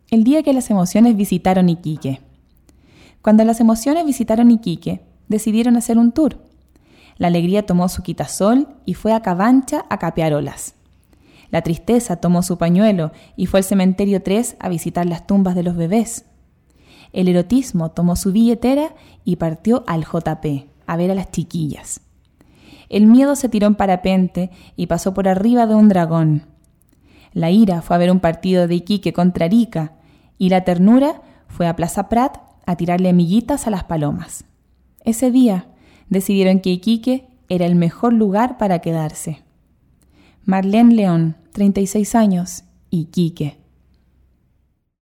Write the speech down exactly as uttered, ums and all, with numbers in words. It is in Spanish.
el día que las emociones visitaron Iquique. Cuando las emociones visitaron Iquique, decidieron hacer un tour. La alegría tomó su quitasol y fue a Cabancha a capear olas. La tristeza tomó su pañuelo y fue al cementerio tres a visitar las tumbas de los bebés. El erotismo tomó su billetera y partió al J P a ver a las chiquillas. El miedo se tiró en parapente y pasó por arriba de un dragón. La ira fue a ver un partido de Iquique contra Arica y la ternura fue a Plaza Prat a tirarle amiguitas a las palomas. Ese día decidieron que Iquique era el mejor lugar para quedarse. Marlene León, treinta y seis años, Iquique.